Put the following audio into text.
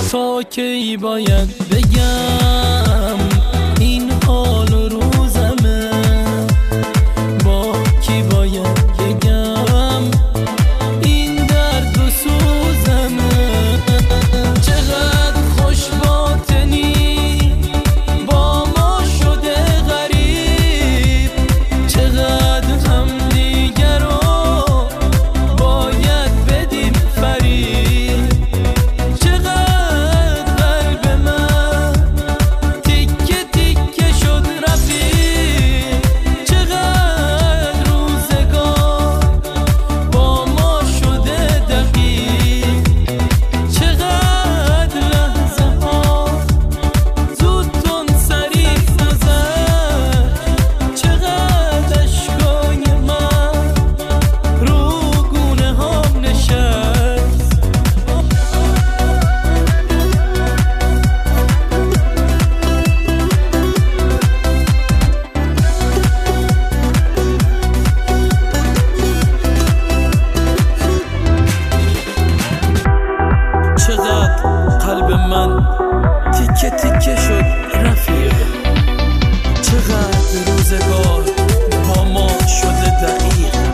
تا کی باید بگم این حال و روزمه، با کی باید بگم این درد و سوزمه. چقدر خوش باطنی با ما شده غریب، چقدر هم دیگر رو باید بدیم فریب. چقدر قلب من تیکه تیکه شد رفیق، چقدر روزگار با ما شده دقیق، چقدر لحظه ها زودتون سریع گذشت، چقدر اشکای من رو گونه هم نشست. چقدر قلب من تیکه تیکه شد رفیق، چقدر روزگار با ما شده دقیق.